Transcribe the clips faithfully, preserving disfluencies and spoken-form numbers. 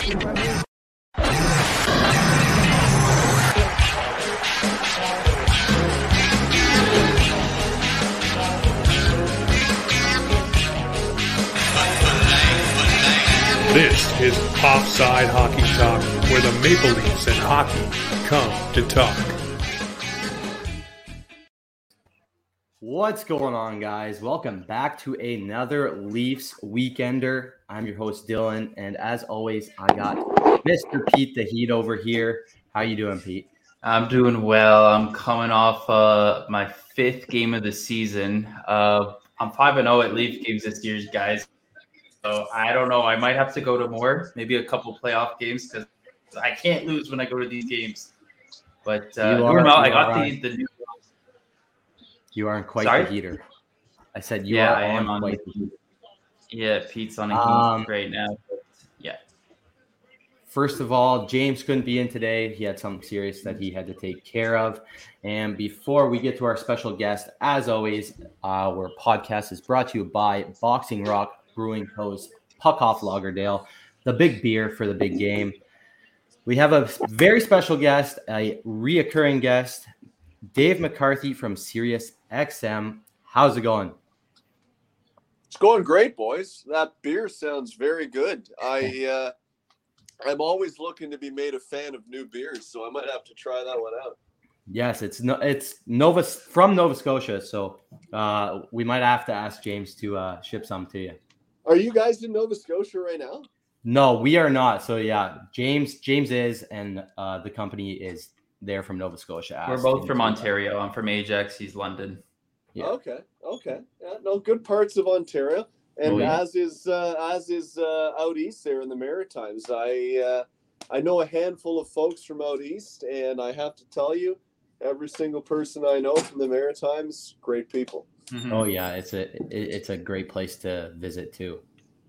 This is Offside Hockey Talk, where the Maple Leafs and hockey come to talk. What's going on, guys? Welcome back to another Leafs Weekender. I'm your host, Dylan, and as always, I got Mister Pete the Heat over here. How you doing, Pete? I'm doing well. I'm coming off uh, my fifth game of the season. Uh, I'm five and oh at Leaf games this year, guys. So I don't know. I might have to go to more, maybe a couple playoff games, because I can't lose when I go to these games. But uh, are, well, I got are, the, the new. You aren't quite Sorry? the heater. I said you yeah, are I am on quite the the heater. Yeah, Pete's on a Um, heat right now. But yeah. First of all, James couldn't be in today. He had something serious that he had to take care of. And before we get to our special guest, as always, our podcast is brought to you by Boxing Rock Brewing Co.'s Puck Off Lagerdale, the big beer for the big game. We have a very special guest, a reoccurring guest, Dave McCarthy from Sirius X M. How's it going? It's going great, boys. That beer sounds very good. I uh, I'm always looking to be made a fan of new beers, so I might have to try that one out. Yes, it's no, it's Nova from Nova Scotia, so uh, we might have to ask James to uh, ship some to you. Are you guys in Nova Scotia right now? No, we are not. So yeah, James James is, and uh, the company is there from Nova Scotia. We're both from Ontario. I'm from Ajax. He's London. Yeah. Okay, okay. Yeah, no, good parts of Ontario, and Oh, yeah. as is uh, as is uh, out east there in the Maritimes. I uh, I know a handful of folks from out east, and I have to tell you, every single person I know from the Maritimes, great people. Mm-hmm. Oh yeah, it's a it, it's a great place to visit too.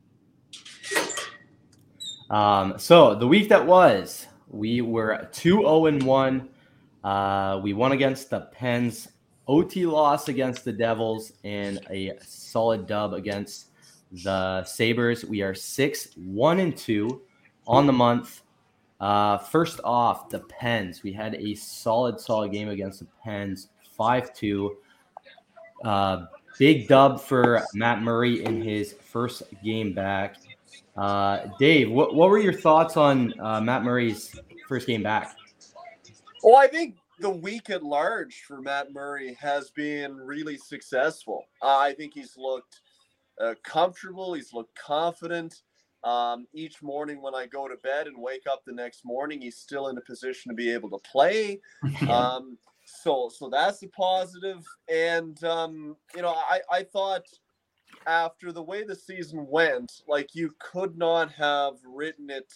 Um, so the week that was, we were two oh and one. Uh, we won against the Pens, O T loss against the Devils, and a solid dub against the Sabres. We are six one and two on the month. Uh, first off, the Pens. We had a solid, solid game against the Pens, five two. Uh, big dub for Matt Murray in his first game back. Uh, Dave, what, what were your thoughts on uh, Matt Murray's first game back? Well, I think the week at large for Matt Murray has been really successful. Uh, I think he's looked uh, comfortable. He's looked confident. Um, each morning when I go to bed and wake up the next morning, he's still in a position to be able to play. Um, so, so that's a positive. And, um, you know, I, I thought after the way the season went, like you could not have written it.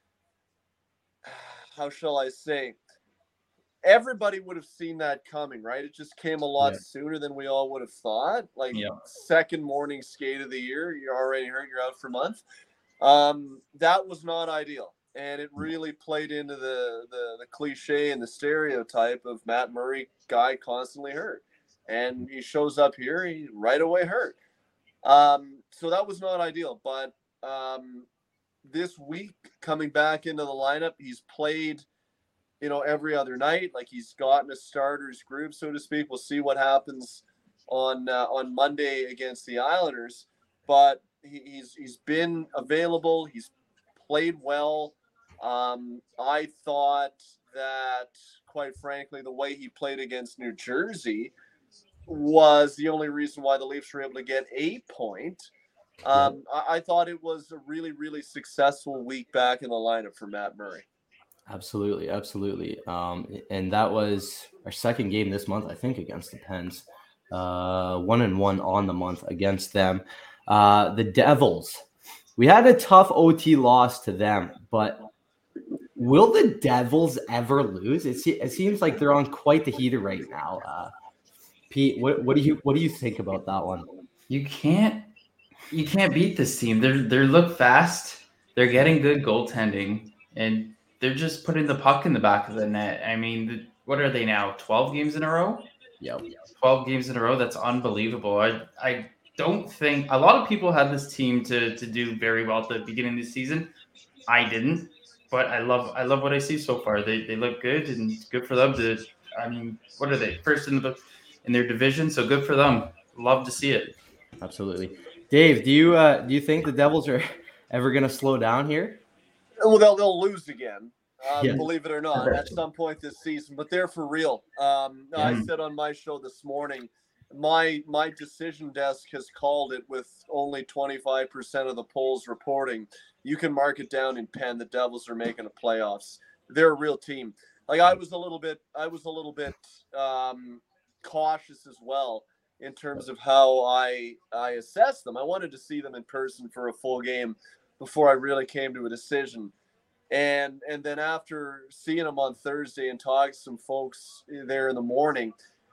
How shall I say? Everybody would have seen that coming, right? It just came a lot Yeah. sooner than we all would have thought. Like Yeah. second morning skate of the year, you're already hurt, you're out for a month. Um, that was not ideal. And it really played into the, the, the cliche and the stereotype of Matt Murray, guy constantly hurt. And he shows up here, he right away hurt. Um, so that was not ideal. But um, this week, coming back into the lineup, he's played, you know, every other night. Like he's gotten a starters group, so to speak. We'll see what happens on uh, on Monday against the Islanders. But he, he's he's been available. He's played well. Um, I thought that, quite frankly, the way he played against New Jersey was the only reason why the Leafs were able to get a point. Um, I, I thought it was a really, really successful week back in the lineup for Matt Murray. Absolutely, absolutely. Um, and that was our second game this month, I think, against the Pens. Uh, one and one on the month against them. Uh, the Devils. We had a tough O T loss to them, but will the Devils ever lose? It, se- it seems like they're on quite the heater right now. Uh, Pete, what, what do you what do you think about that one? You can't you can't beat this team. They're they look fast. They're getting good goaltending, and they're just putting the puck in the back of the net. I mean, what are they now? twelve games in a row? Yep. twelve games in a row. That's unbelievable. I I don't think a lot of people had this team to to do very well at the beginning of the season. I didn't, but I love I love what I see so far. They they look good, and good for them to. I mean, what are they first in the in their division? So good for them. Love to see it. Absolutely, Dave. Do you uh, do you think the Devils are ever going to slow down here? Well, they'll they'll lose again. Um, Yes. Believe it or not, at some point this season, but they're for real. Um, I Yeah. said on my show this morning, my my decision desk has called it with only twenty-five percent of the polls reporting. You can mark it down in pen. The Devils are making the playoffs. They're a real team. Like I was a little bit, I was a little bit um, cautious as well in terms of how I I assess them. I wanted to see them in person for a full game before I really came to a decision. And and then after seeing them on Thursday and talking to some folks there in the morning,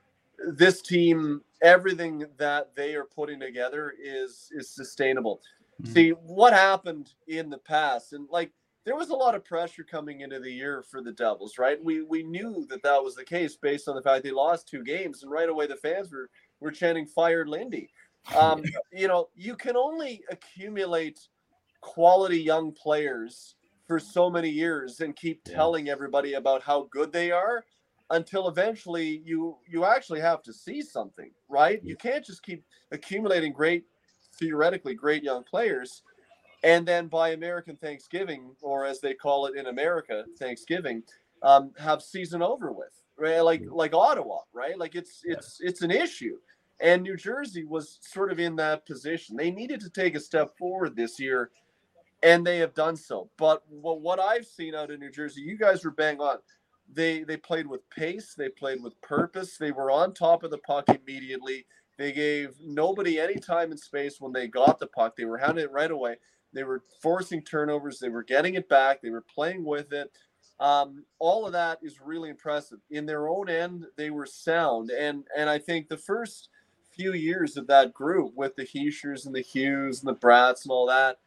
this team, everything that they are putting together is is sustainable. Mm-hmm. See what happened in the past, and like there was a lot of pressure coming into the year for the Devils, right? We we knew that that was the case based on the fact they lost two games, and right away the fans were were chanting "Fire Lindy." Um, you know, you can only accumulate quality young players for so many years and keep telling everybody about how good they are until eventually you you actually have to see something, right? You can't just keep accumulating great, theoretically great young players, and then by American Thanksgiving, or as they call it in America, Thanksgiving, um, have season over with, right? Like like Ottawa, right? Like it's it's it's an issue. And New Jersey was sort of in that position. They needed to take a step forward this year, and they have done so. But what I've seen out of New Jersey, you guys were bang on. They they played with pace. They played with purpose. They were on top of the puck immediately. They gave nobody any time and space when they got the puck. They were handing it right away. They were forcing turnovers. They were getting it back. They were playing with it. Um, all of that is really impressive. In their own end, they were sound. And and I think the first few years of that group with the Heischers and the Hughes and the Bratts and all that,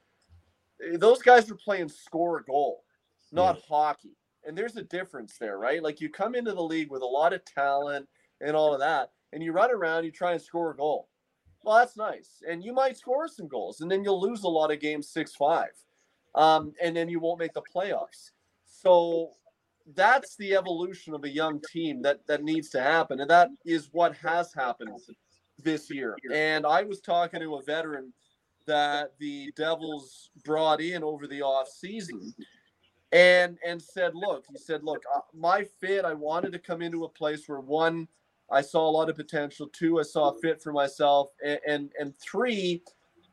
those guys were playing score a goal, not yeah. hockey. And there's a difference there, right? Like you come into the league with a lot of talent and all of that, and you run around, you try and score a goal. Well, that's nice. And you might score some goals, and then you'll lose a lot of games six five. Um, and then you won't make the playoffs. So that's the evolution of a young team that, that needs to happen. And that is what has happened this year. And I was talking to a veteran that the Devils brought in over the off season and and said, look, he said, look, uh, my fit, I wanted to come into a place where one, I saw a lot of potential. Two, I saw a fit for myself. And and, and three,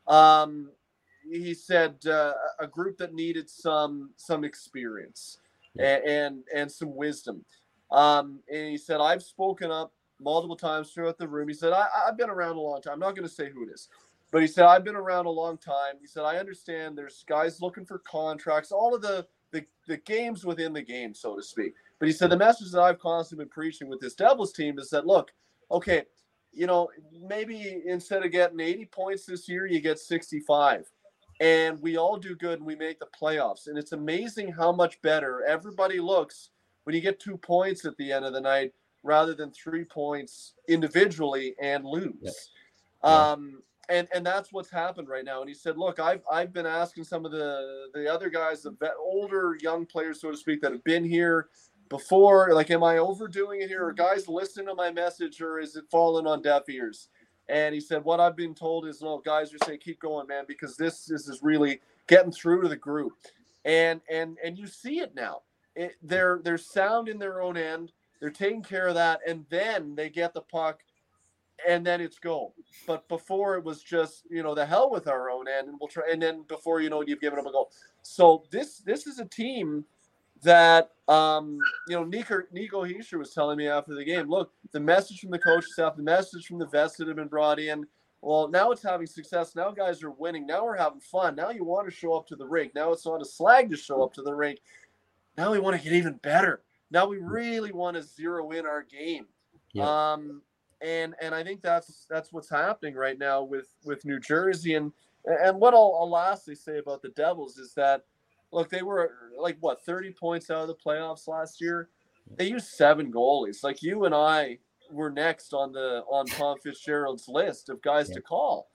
um, he said uh, a group that needed some some experience and, and, and some wisdom. Um, and he said, I've spoken up multiple times throughout the room. He said, I, I've been around a long time. I'm not going to say who it is. But he said, I've been around a long time. He said, I understand there's guys looking for contracts, all of the, the, the games within the game, so to speak. But he said, the message that I've constantly been preaching with this Devils team is that, look, okay, you know, maybe instead of getting eighty points this year, you get sixty-five. And we all do good and we make the playoffs. And it's amazing how much better everybody looks when you get two points at the end of the night rather than three points individually and lose. Yeah. Yeah. Um, And and that's what's happened right now. And he said, look, I've I've been asking some of the, the other guys, the vet, older young players, so to speak, that have been here before. Like, am I overdoing it here? Are guys listening to my message, or is it falling on deaf ears? And he said, what I've been told is, no, guys are saying, keep going, man, because this, this is really getting through to the group. And and and you see it now. It, they're they're sound in their own end. They're taking care of that, and then they get the puck. And then it's go. But before it was just, you know, the hell with our own end, and we'll try. And then before you know it, you've given up a goal. So this this is a team that, um, you know, Nico, Nico Hischier was telling me after the game, look, the message from the coaching staff, the message from the vets that have been brought in, well, now it's having success. Now guys are winning. Now we're having fun. Now you want to show up to the rink. Now it's not a slag to show up to the rink. Now we want to get even better. Now we really want to zero in our game. Yeah. Um, And and I think that's that's what's happening right now with, with New Jersey. And and what I'll, I'll lastly say about the Devils is that, look, they were like, what, thirty points out of the playoffs last year? They used seven goalies. Like you and I were next on the on Tom Fitzgerald's list of guys yeah. to call.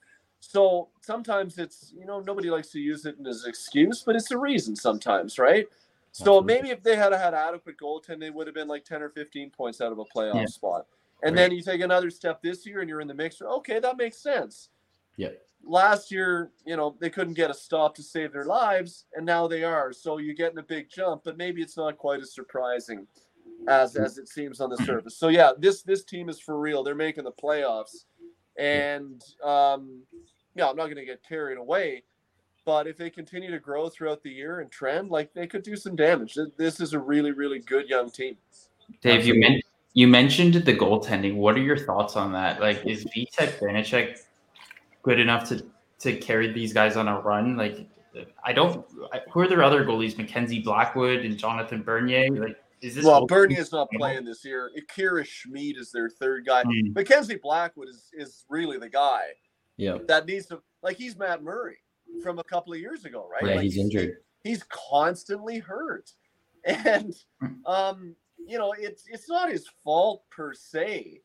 So sometimes it's, you know, nobody likes to use it as an excuse, but it's a reason sometimes, right? So Absolutely. maybe if they had had adequate goaltending, they would have been like ten or fifteen points out of a playoff Yeah. spot. And Right. then you take another step this year and you're in the mixer. Okay, that makes sense. Yeah. Last year, you know, they couldn't get a stop to save their lives, and now they are. So you're getting a big jump, but maybe it's not quite as surprising as as it seems on the surface. So yeah, this this team is for real. They're making the playoffs, and um, yeah, I'm not going to get carried away. But if they continue to grow throughout the year and trend, like they could do some damage. This is a really, really good young team. Dave, you, men- you mentioned the goaltending. What are your thoughts on that? Like, is Vitek Vanacek good enough to to carry these guys on a run? Like, I don't. I, who are their other goalies? Mackenzie Blackwood and Jonathan Bernier. Like, is this? Well, goaltending- Bernie is not playing this year. Akira Schmid is their third guy. Mm. Mackenzie Blackwood is is really the guy Yeah. that needs to, like, he's Matt Murray from a couple of years ago, right? Yeah, Like, he's injured. He's constantly hurt, and um, you know, it's it's not his fault per se,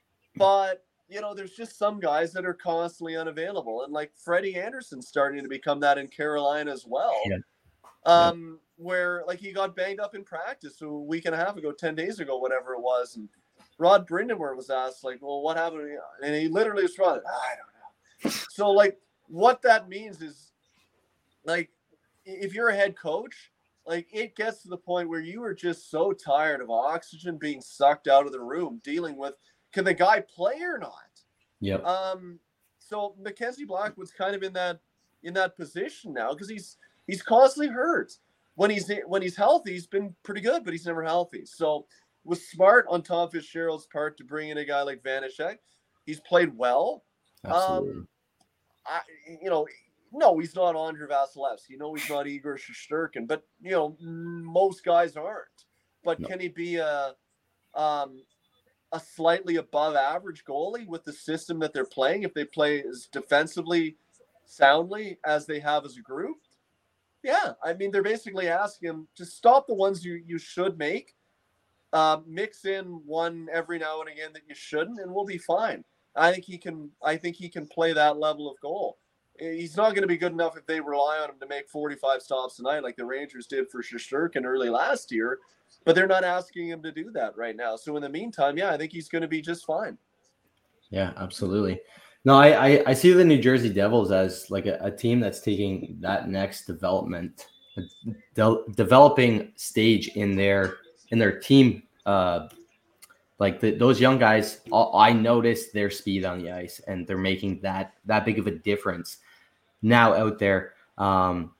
but you know, there's just some guys that are constantly unavailable, and like Freddie Anderson's starting to become that in Carolina as well. Yeah. Um, where like he got banged up in practice a week and a half ago, ten days ago, whatever it was, and Rod Brindamore was asked like, "Well, what happened?" And he literally responded, "I don't know." So like, what that means is, like, if you're a head coach, like it gets to the point where you are just so tired of oxygen being sucked out of the room, dealing with, can the guy play or not? Yep. Um, so Mackenzie Blackwood's kind of in that in that position now because he's he's constantly hurt. When he's when he's healthy, he's been pretty good, but he's never healthy. So it was smart on Tom Fitzgerald's part to bring in a guy like Vanacek. He's played well. Absolutely. Um, I, you know, no, he's not Andre Vasilevsky. No, he's not Igor Shesterkin. But you know, most guys aren't. But No. can he be a um, a slightly above average goalie with the system that they're playing? If they play as defensively soundly as they have as a group, yeah. I mean, they're basically asking him to stop the ones you you should make, uh, mix in one every now and again that you shouldn't, and we'll be fine. I think he can. I think he can play that level of goal. He's not going to be good enough if they rely on him to make forty-five stops tonight, like the Rangers did for Shesterkin early last year. But they're not asking him to do that right now. So in the meantime, yeah, I think he's going to be just fine. Yeah, absolutely. No, I, I, I see the New Jersey Devils as like a, a team that's taking that next development, de- developing stage in their in their team. Uh, like the, those young guys, I noticed their speed on the ice, and they're making that that big of a difference now out there. Um,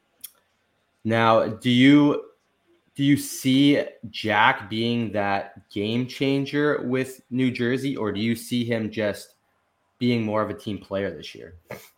now, do you do you see Jack being that game changer with New Jersey, or do you see him just being more of a team player this year?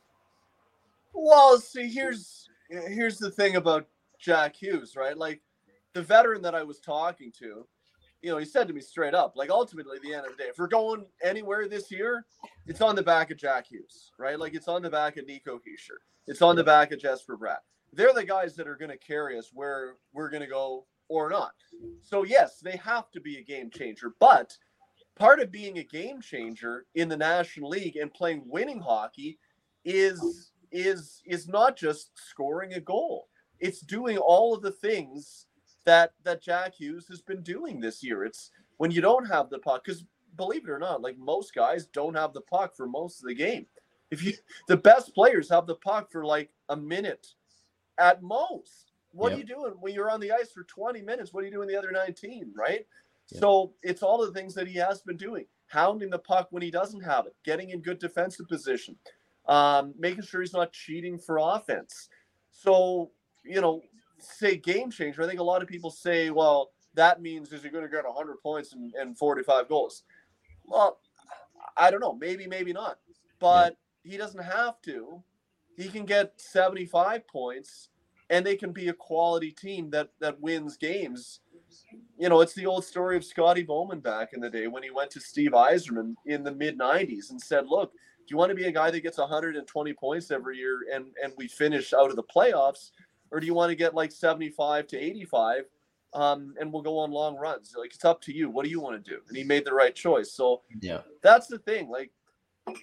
Well, see, here's here's the thing about Jack Hughes, right? Like the veteran that I was talking to, you know, he said to me straight up, like ultimately at the end of the day, if we're going anywhere this year, it's on the back of Jack Hughes, right? Like it's on the back of Nico Hischier. It's on the back of Jesper Bratt. They're the guys that are going to carry us where we're going to go or not. So yes, they have to be a game changer, but part of being a game changer in the National League and playing winning hockey is is is not just scoring a goal. It's doing all of the things that that Jack Hughes has been doing this year. It's when you don't have the puck, because believe it or not, like most guys don't have the puck for most of the game. If you the best players have the puck for like a minute at most. What Yep. are you doing when you're on the ice for twenty minutes? What are you doing the other nineteen, right? Yep. So it's all the things that he has been doing. Hounding the puck when he doesn't have it, getting in good defensive position, um, making sure he's not cheating for offense. So, you know, say game changer. I think a lot of people say, well, that means is he going to get one hundred points and, and forty-five goals? Well, I don't know. Maybe, maybe not. But yeah. He doesn't have to. He can get seventy-five points, and they can be a quality team that that wins games. You know, it's the old story of Scotty Bowman back in the day when he went to Steve Yzerman in the mid nineties and said, look, do you want to be a guy that gets one hundred twenty points every year and, and we finish out of the playoffs? Or do you want to get like seventy-five to eighty-five um, and we'll go on long runs? Like, it's up to you. What do you want to do? And he made the right choice. So yeah, that's the thing. Like,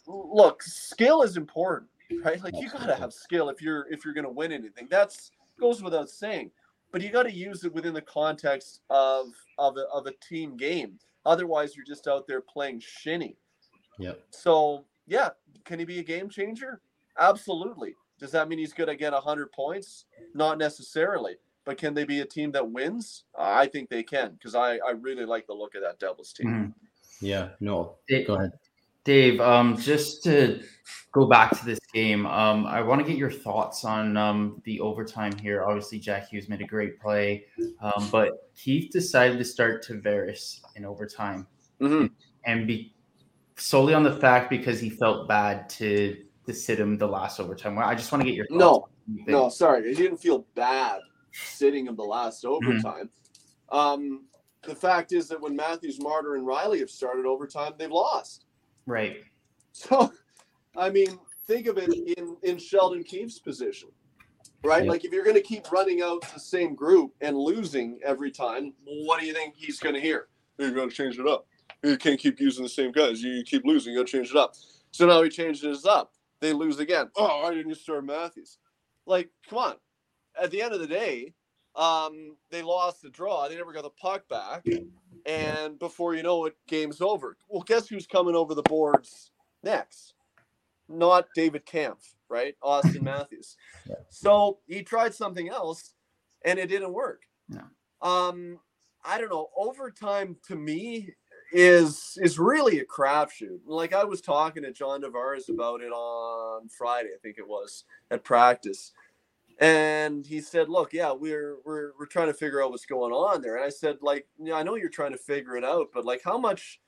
look, skill is important, right? Like you gotta have skill if you're if you're gonna win anything. That's goes without saying. But you got to use it within the context of of a, of a team game. Otherwise, you're just out there playing shinny. Yep. So yeah, can he be a game changer? Absolutely. Does that mean he's going to get one hundred points? Not necessarily. But can they be a team that wins? I think they can, because I, I really like the look of that Devils team. Mm-hmm. Yeah, no, Dave, go ahead. Dave, um, just to go back to this game, um, I want to get your thoughts on um, the overtime here. Obviously, Jack Hughes made a great play, um, but Keith decided to start Tavares in overtime. Mm-hmm. And, and be solely on the fact because he felt bad to, to sit him the last overtime. I just want to get your thoughts. No, no, sorry. He didn't feel bad sitting him the last overtime. Mm-hmm. Um, the fact is that when Matthews, Martyr, and Riley have started overtime, they've lost. Right. So, I mean, think of it in, in Sheldon Keefe's position, right? Yep. Like if you're going to keep running out the same group and losing every time, what do you think he's going to hear? You got to change it up. You can't keep using the same guys. You keep losing. You got to change it up. So now he changed it up. They lose again. Oh, why didn't you start Matthews? Like, come on. At the end of the day, um, they lost the draw. They never got the puck back. And before you know it, game's over. Well, guess who's coming over the boards next? Not David Kampf, right? Austin Matthews. Yeah. So he tried something else, and it didn't work. No. Um, I don't know. Overtime to me is is really a crapshoot. Like I was talking to John Tavares about it on Friday, I think it was, at practice. And he said, look, yeah, we're we're we're trying to figure out what's going on there. And I said, like, yeah, I know you're trying to figure it out, but like how much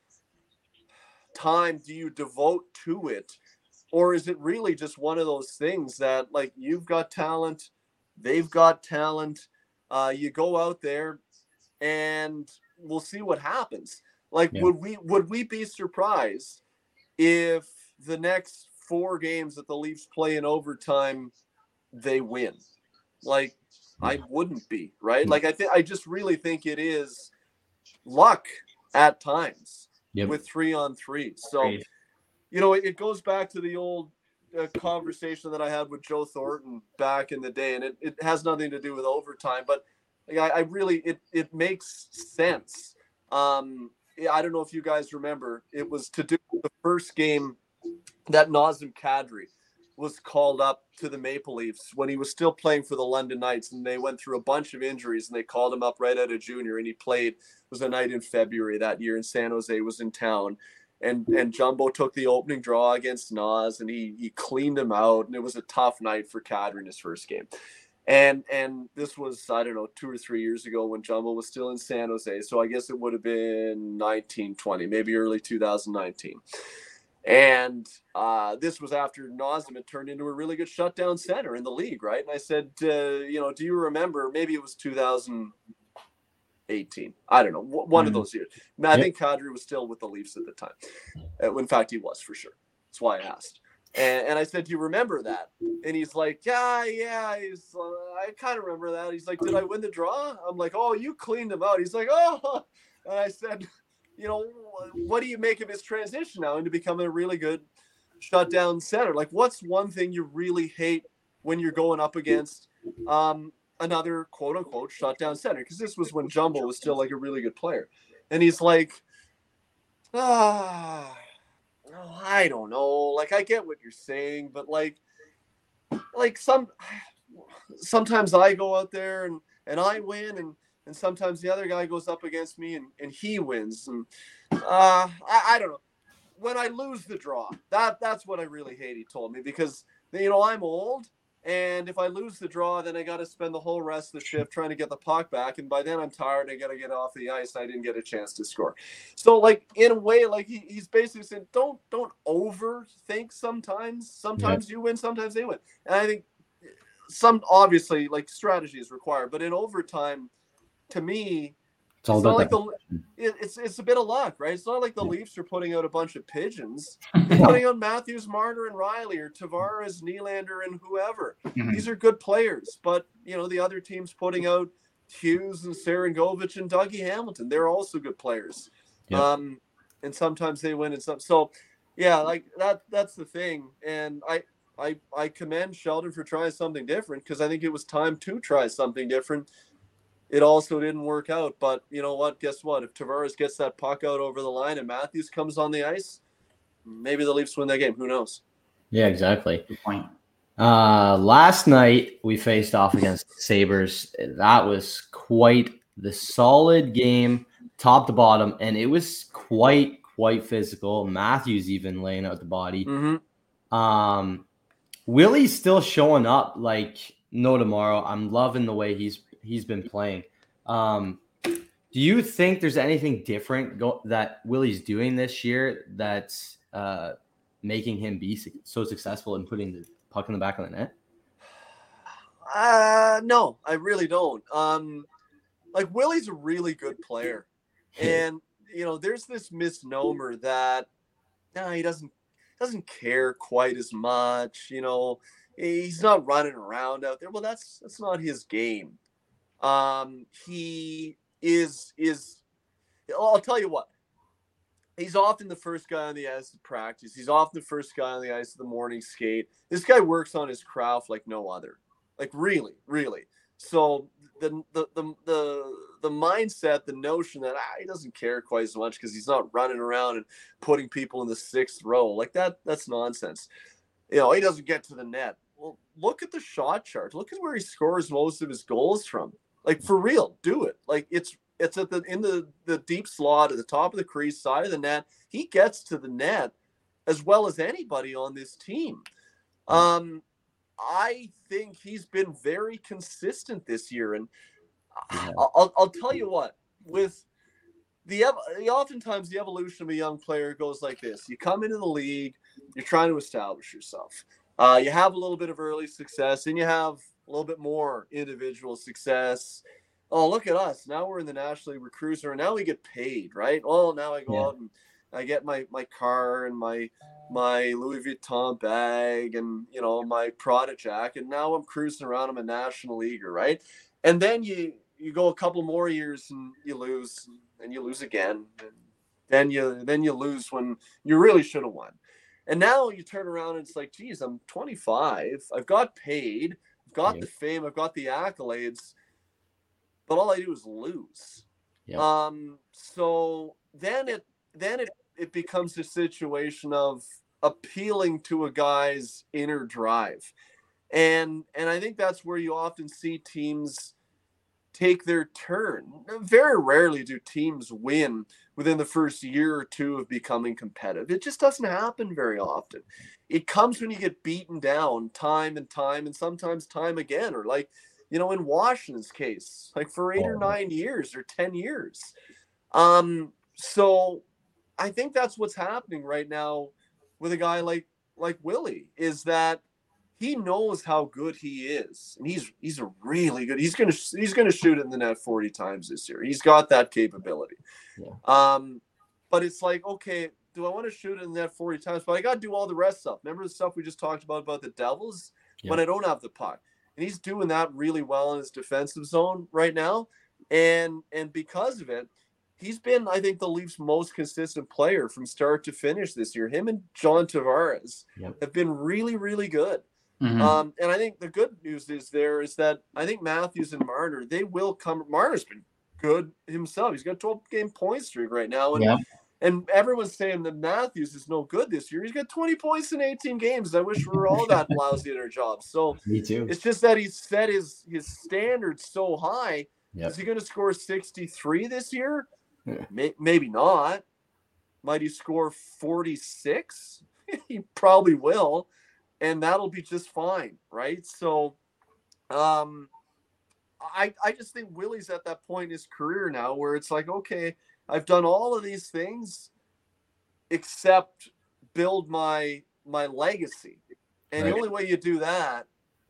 time do you devote to it? Or is it really just one of those things that like you've got talent, they've got talent, uh, you go out there and we'll see what happens. Like, yeah. would we would we be surprised if the next four games that the Leafs play in overtime they win? Like, I wouldn't be, right? Like, I think I just really think it is luck at times yep. with three on three. So, Great. you know, it, it goes back to the old uh, conversation that I had with Joe Thornton back in the day, and it, it has nothing to do with overtime, but like, I, I really it it makes sense. Um, I don't know if you guys remember, it was to do with the first game that Nazem Kadri was called up to the Maple Leafs when he was still playing for the London Knights, and they went through a bunch of injuries, and they called him up right out of junior, and he played. It was a night in February that year, and San Jose was in town, and and Jumbo took the opening draw against Naz, and he he cleaned him out, and it was a tough night for Kadri in his first game. And and this was, I don't know, two or three years ago when Jumbo was still in San Jose. So I guess it would have been nineteen twenty, maybe early two thousand nineteen. And uh, this was after Nazem had turned into a really good shutdown center in the league, right? And I said, uh, you know, do you remember, maybe it was two thousand eighteen. I don't know, one mm-hmm. of those years. I yep. think Kadri was still with the Leafs at the time. Uh, in fact, he was for sure. That's why I asked. And, and I said, do you remember that? And he's like, yeah, yeah. He's, uh, I kind of remember that. He's like, did I win the draw? I'm like, oh, you cleaned him out. He's like, oh. And I said, you know, what do you make of his transition now into becoming a really good shutdown center? Like, what's one thing you really hate when you're going up against um, another quote unquote shutdown center? Because this was when Jumbo was still like a really good player. And he's like, ah. Oh, I don't know. Like, I get what you're saying, but like, like some, sometimes I go out there and, and I win, and, and sometimes the other guy goes up against me and, and he wins. And uh, I, I don't know. When I lose the draw, that that's what I really hate. He told me, because you know I'm old, and if I lose the draw, then I got to spend the whole rest of the shift trying to get the puck back. And by then I'm tired. I got to get off the ice. I didn't get a chance to score. So like, in a way, like he, he's basically saying, don't, don't overthink sometimes. Sometimes yeah. you win, sometimes they win. And I think some, obviously like strategy is required, but in overtime, to me, it's all it's about not like that. the it, it's it's a bit of luck, right? It's not like the yeah. Leafs are putting out a bunch of pigeons. They're putting out Matthews, Martyr, and Riley, or Tavares, Nylander, and whoever. Mm-hmm. These are good players, but you know the other team's putting out Hughes and Sarangovic and Dougie Hamilton. They're also good players, yeah. um, and sometimes they win and some. So, Yeah, like that. That's the thing, and I, I, I commend Sheldon for trying something different because I think it was time to try something different. It also didn't work out, but you know what? Guess what? If Tavares gets that puck out over the line and Matthews comes on the ice, maybe the Leafs win that game. Who knows? Yeah, exactly. Good point. Uh, last night we faced off against the Sabres. That was quite the solid game, top to bottom, and it was quite quite physical. Matthews even laying out the body. Mm-hmm. Um, Willie's still showing up like no tomorrow. I'm loving the way he's he's been playing. Um, do you think there's anything different go- that Willie's doing this year that's uh, making him be su- so successful in putting the puck in the back of the net? Uh, no, I really don't. Um, like Willie's a really good player, and you know, there's this misnomer that no, he doesn't doesn't care quite as much. You know, he's not running around out there. Well, that's that's not his game. Um, he is is. I'll tell you what. He's often the first guy on the ice of practice. He's often the first guy on the ice of the morning skate. This guy works on his craft like no other. Like really, really. So the the the the, the mindset, the notion that ah, he doesn't care quite as much because he's not running around and putting people in the sixth row, like that, that's nonsense. You know, he doesn't get to the net. Well, look at the shot chart. Look at where he scores most of his goals from. Like for real, do it. Like it's it's at the in the, the deep slot at the top of the crease, side of the net. He gets to the net as well as anybody on this team. Um, I think he's been very consistent this year, and Yeah. I'll, I'll tell you what. With the, the oftentimes the evolution of a young player goes like this: you come into the league, you're trying to establish yourself. Uh, you have a little bit of early success, and you have a little bit more individual success. Oh, look at us! Now we're in the National League, we're cruising, and now we get paid, right? Oh, now I go Yeah. out and I get my my car and my my Louis Vuitton bag and, you know, my Prada jacket. Now I'm cruising around. I'm a national leaguer, right? And then you you go a couple more years and you lose, and you lose again. And then you then you lose when you really should have won. And now you turn around and it's like, geez, I'm twenty-five. I've got paid. I've got Yeah. the fame. I've got the accolades. But all I do is lose. Yeah. Um. So then it then it it becomes a situation of appealing to a guy's inner drive. And and I think that's where you often see teams take their turn. Very rarely do teams win within the first year or two of becoming competitive. It just doesn't happen very often. It comes when you get beaten down time and time and sometimes time again, or like, you know, in Washington's case, like for eight or nine years or ten years. Um, so I think that's what's happening right now with a guy like like Willie, is that he knows how good he is, and he's he's a really good. He's gonna he's gonna shoot it in the net forty times this year. He's got that capability. Yeah. Um, but it's like, okay, do I want to shoot it in the net forty times? But I got to do all the rest stuff. Remember the stuff we just talked about about the Devils Yeah. when I don't have the puck, and he's doing that really well in his defensive zone right now, and and because of it, he's been, I think, the Leafs' most consistent player from start to finish this year. Him and John Tavares Yep. have been really, really good. Mhm. Um, and I think the good news is there is that I think Matthews and Marner, they will come. Marner's been good himself. He's got a twelve-game point streak right now. And, Yeah. and everyone's saying that Matthews is no good this year. He's got twenty points in eighteen games. I wish we were all that lousy at our jobs. So Me too. it's just that he's set his, his standards so high. Yep. Is he going to score sixty-three this year? Yeah. May, maybe not. Might he score forty-six? He probably will. And that'll be just fine, right? So um, I I just think Willie's at that point in his career now where it's like, okay, I've done all of these things except build my my legacy. And Right. the only way you do that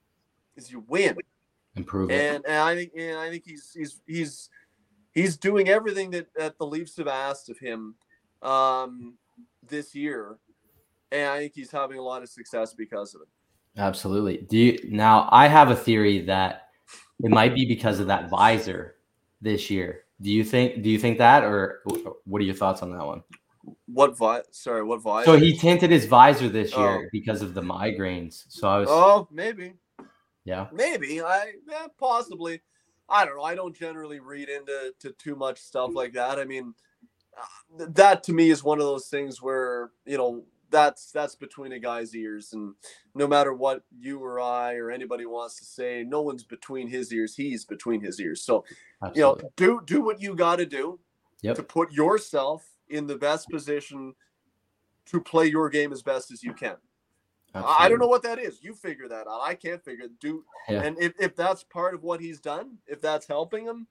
is you win. Improve it. And, and I think and I think he's he's he's he's doing everything that, that the Leafs have asked of him um, this year. And I think he's having a lot of success because of it. Absolutely. Do you now? I have a theory that it might be because of that visor this year. Do you think? Do you think that, or what are your thoughts on that one? What vi? Sorry, what visor? So he tinted his visor this year Oh. because of the migraines. So I was, Oh, maybe, yeah, maybe. I yeah, possibly. I don't know. I don't generally read into to too much stuff like that. I mean, uh, that to me is one of those things where, you know, that's that's between a guy's ears, and no matter what you or I or anybody wants to say, no one's between his ears. He's between his ears. So, you know, absolutely. do do what you got to do Yep. to put yourself in the best position to play your game as best as you can. Absolutely. I don't know what that is. You figure that out. I can't figure it. Do Yeah. and if, if that's part of what he's done, if that's helping him,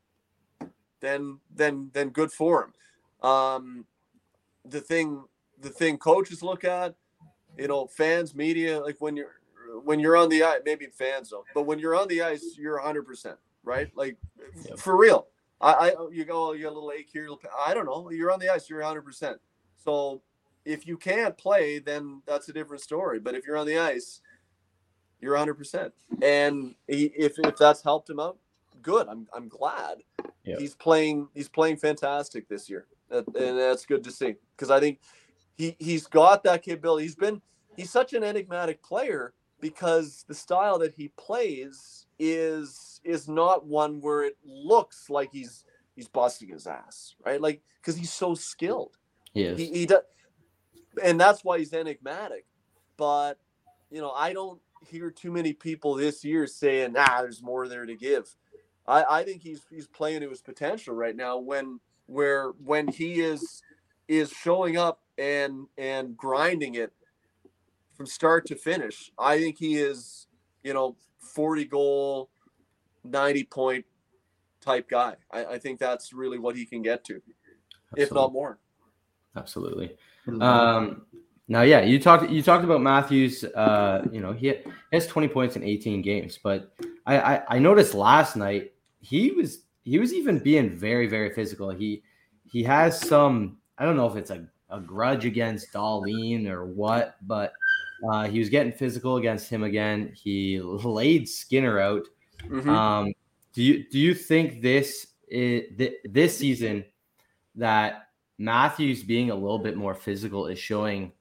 then then then good for him. Um, the thing the thing coaches look at, you know, fans, media, like when you're when you're on the ice, maybe fans don't, but when you're on the ice, you're one hundred percent, right? Like Yep. for real. I, I you go, oh, you got a little ache here. I don't know. You're on the ice, you're one hundred percent. So if you can't play, then that's a different story. But if you're on the ice, you're one hundred percent. And he, if if that's helped him out, good. I'm I'm glad. Yep. He's playing he's playing fantastic this year, and that's good to see, because I think he he's got that capability. He's been he's such an enigmatic player because the style that he plays is is not one where it looks like he's he's busting his ass, right? Like, because he's so skilled. He is. He, he does, and that's why he's enigmatic. But you know, I don't hear too many people this year saying, "Ah, there's more there to give." I, I think he's he's playing to his potential right now. When where when he is is showing up and and grinding it from start to finish, I think he is, you know, forty goal, ninety point type guy. I, I think that's really what he can get to, Absolutely. if not more. Absolutely. Um, now, yeah, you talked you talked about Matthews. Uh, you know, he has twenty points in eighteen games, but I, I I noticed last night he was he was even being very very physical. He he has some, I don't know if it's a, a grudge against Dahlin or what, but uh, he was getting physical against him again. He laid Skinner out. Mm-hmm. Um, do you do you think this is, th- this season that Matthews being a little bit more physical is showing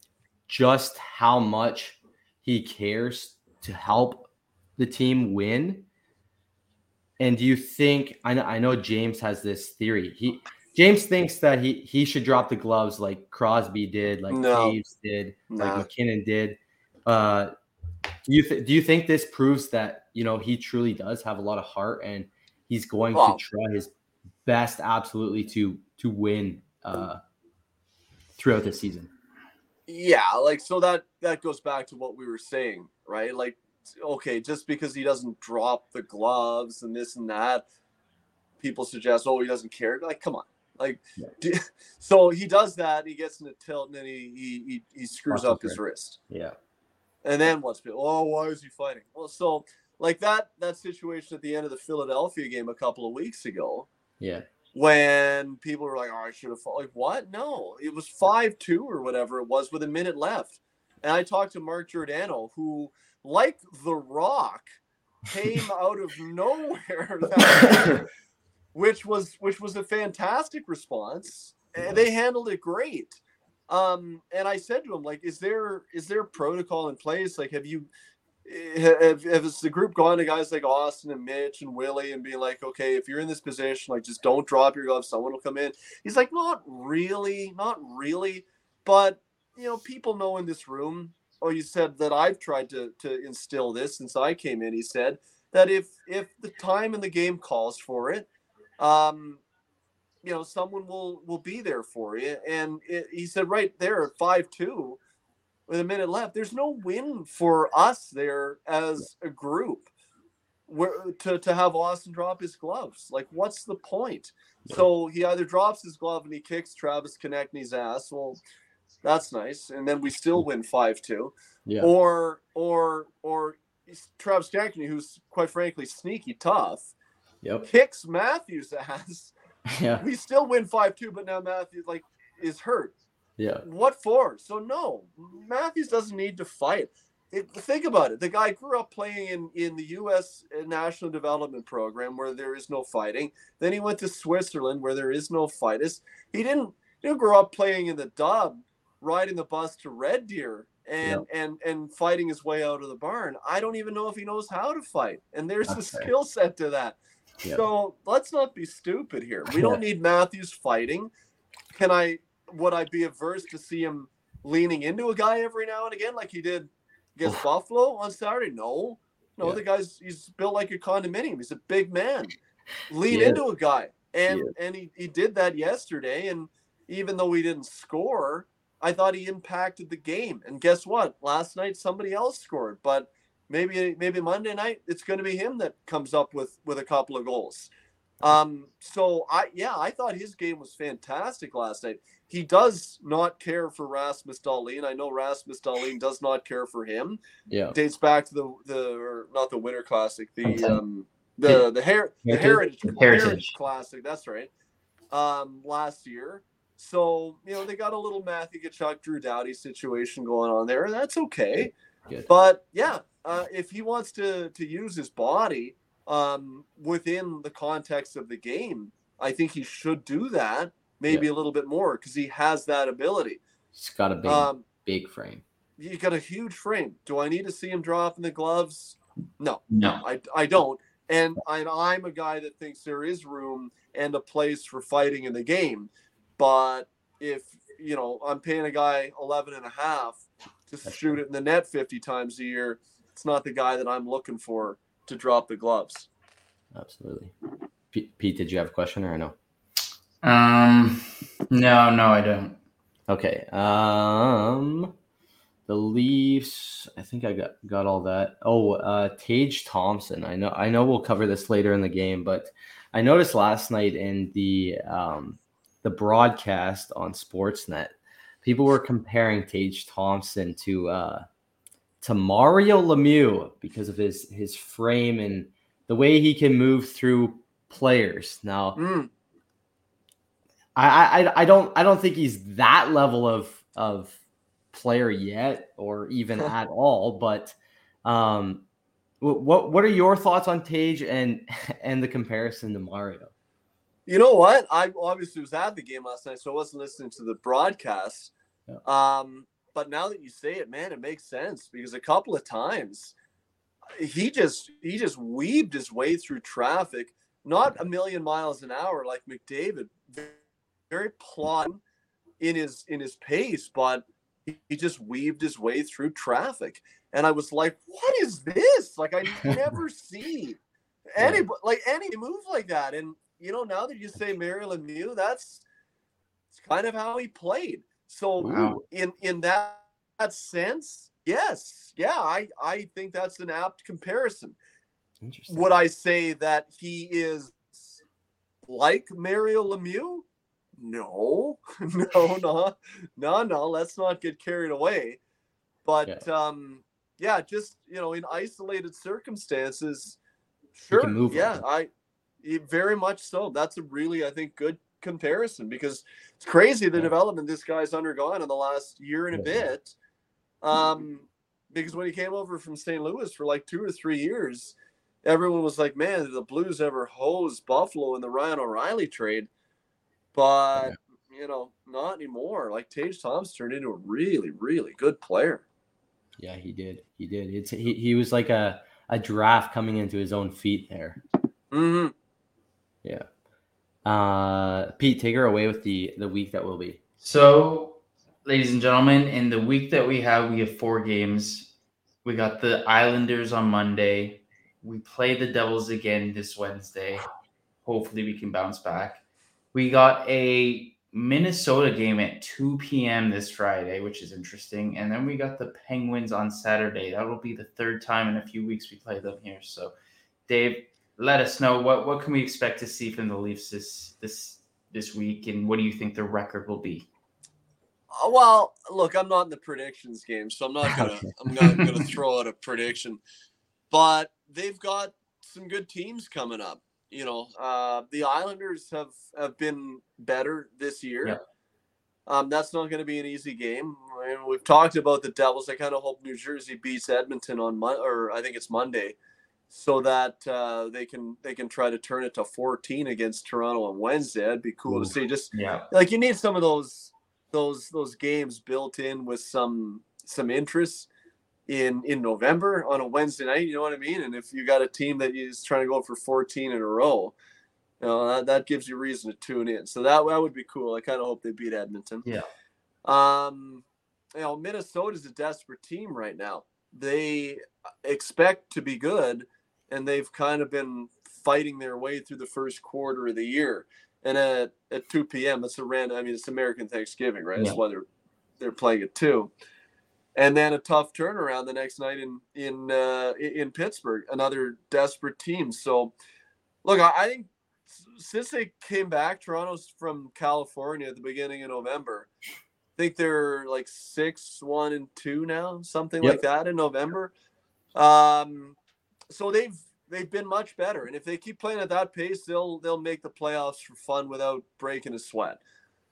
just how much he cares to help the team win? And do you think, I know, I know James has this theory. He James thinks that he he should drop the gloves like Crosby did, like No. Taves did, Nah. like McKinnon did. Uh, do you th- do you think this proves that, you know, he truly does have a lot of heart and he's going Wow. to try his best absolutely to to win uh, throughout the season? Yeah, like, so that that goes back to what we were saying, right? Like, okay, just because he doesn't drop the gloves and this and that, people suggest, oh, he doesn't care. Like, come on. Like, Yeah. do, so he does that, he gets in a tilt, and then he he he, he screws Lots of up his wrist. Yeah. And then what's oh, why is he fighting? Well, so like that that situation at the end of the Philadelphia game a couple of weeks ago, Yeah. when people were like, oh, I should have fought. Like, what? No, it was five two or whatever it was with a minute left. And I talked to Mark Giordano, who, like The Rock, came out of nowhere, that which was which was a fantastic response. And they handled it great. Um, and I said to him, like, is there is there protocol in place? Like, have you have, have the group gone to guys like Austin and Mitch and Willie and be like, okay, if you're in this position, like, just don't drop your gloves, someone will come in? He's like, not really, not really. But, you know, people know in this room, oh, you said that I've tried to to instill this since I came in. He said that if if the time in the game calls for it, um, you know, someone will will be there for you. And it, he said right there at five two with a minute left, there's no win for us there as a group where to, to have Austin drop his gloves. Like, what's the point? Yeah. So he either drops his glove and he kicks Travis Konechny's ass. Well, that's nice. And then we still win five two. Yeah. Or, or, or Travis Konechny, who's quite frankly sneaky tough, Yep. kicks Matthews' ass. Yeah. We still win five two, but now Matthews, like, is hurt. Yeah. What for? So no, Matthews doesn't need to fight. It, think about it. The guy grew up playing in, in the U S National Development Program where there is no fighting. Then he went to Switzerland where there is no fight. It's, he didn't didn't grow up playing in the Dub, riding the bus to Red Deer and Yeah. and and fighting his way out of the barn. I don't even know if he knows how to fight. And there's That's the fair. skill set to that. Yeah. So let's not be stupid here. We don't need Matthews fighting. Can I would I be averse to see him leaning into a guy every now and again like he did against Oof. Buffalo on Saturday? No. No, Yeah. the guy's he's built like a condominium. He's a big man. Lean He is. into a guy. And He and he, he did that yesterday. And even though he didn't score, I thought he impacted the game. And guess what? Last night somebody else scored. But maybe maybe Monday night it's going to be him that comes up with with a couple of goals. Um, so I yeah, I thought his game was fantastic last night. He does not care for Rasmus Dahlin. I know Rasmus Dahlin does not care for him. Yeah. Dates back to the the or not the Winter Classic, the Okay. um the the, Her- the Heritage? Heritage, Heritage. Heritage Classic. That's right. Um, last year. So you know they got a little Matthew Tkachuk, Drew Doughty situation going on there. That's okay. Good. But yeah, uh, if he wants to to use his body um, within the context of the game, I think he should do that. Maybe a little bit more because he has that ability. He's got a big, Um, big frame. you got a huge frame. Do I need to see him dropping the gloves? No, No. I, I don't. And I, I'm a guy that thinks there is room and a place for fighting in the game. But if, you know, I'm paying a guy eleven and a half to That's shoot right. it in the net fifty times a year, it's not the guy that I'm looking for to drop the gloves. Absolutely. Pete, Pete, did you have a question or no? Um, no, no, I don't. Okay. Um, the Leafs. I think I got got all that. Oh, uh, Tage Thompson. I know. I know we'll cover this later in the game, but I noticed last night in the um the broadcast on Sportsnet, people were comparing Tage Thompson to uh to Mario Lemieux because of his his frame and the way he can move through players. Now, Mm. I, I I don't I don't think he's that level of of player yet, or even at all. But um, wh- what what are your thoughts on Tage and and the comparison to Mario? You know what? I obviously was at the game last night, so I wasn't listening to the broadcast. Yeah. Um, but now that you say it, man, it makes sense because a couple of times he just he just weaved his way through traffic, not a million miles an hour like McDavid, very plodding in his in his pace, but he, he just weaved his way through traffic. And I was like, what is this? Like I never see anybody like any move like that. And you know, now that you say Mario Lemieux, that's it's kind of how he played. So Wow. in in that, that sense, yes, yeah, I I think that's an apt comparison. Interesting. Would I say that he is like Mario Lemieux? No, no, no, no, no. Let's not get carried away. But Yeah. um, yeah, just you know, in isolated circumstances, He sure, can move like yeah, that. I he- very much so. That's a really, I think, good comparison because it's crazy the Yeah. development this guy's undergone in the last year and a Yeah. bit. Um, because when he came over from Saint Louis for like two or three years, everyone was like, "Man, did the Blues ever hose Buffalo in the Ryan O'Reilly trade?" But you know, not anymore. Like Tage Thompson turned into a really, really good player. Yeah, he did. He did. It's he, he was like a, a giraffe coming into his own feet there. Mm-hmm. Yeah. Uh, Pete, take her away with the the week that will be. So, ladies and gentlemen, in the week that we have, we have four games. We got the Islanders on Monday. We play the Devils again this Wednesday. Hopefully, we can bounce back. We got a Minnesota game at two p.m. this Friday, which is interesting. And then we got the Penguins on Saturday. That will be the third time in a few weeks we play them here. So, Dave, let us know what, what can we expect to see from the Leafs this this this week, and what do you think their record will be? Uh, Well, look, I'm not in the predictions game, so I'm not gonna Okay. I'm not gonna throw out a prediction. But they've got some good teams coming up. You know, uh, the Islanders have, have been better this year. Yeah. Um, that's not going to be an easy game. I mean, we've talked about the Devils. I kind of hope New Jersey beats Edmonton on Mon- or I think it's Monday. so that uh, they can they can try to turn it to fourteen against Toronto on Wednesday. That'd be cool Ooh, to see. Just yeah. like you need some of those those those games built in with some some interest in in November on a Wednesday night. You know what I mean? And if you got a team that is trying to go for fourteen in a row, you know, that, that gives you reason to tune in. So that that would be cool. I kind of hope they beat Edmonton. Yeah. Um, you know, Minnesota's a desperate team right now. They expect to be good, and they've kind of been fighting their way through the first quarter of the year. And at, at two p.m., it's a random, I mean, it's American Thanksgiving, right? Yeah. That's why they're, they're playing at two. And then a tough turnaround the next night in in uh, in Pittsburgh, another desperate team. So, look, I, I think since they came back, Toronto's from California at the beginning of November. I think they're like six, one, and two now, something Yep. like that in November. Um, so they've they've been much better, and if they keep playing at that pace, they'll they'll make the playoffs for fun without breaking a sweat.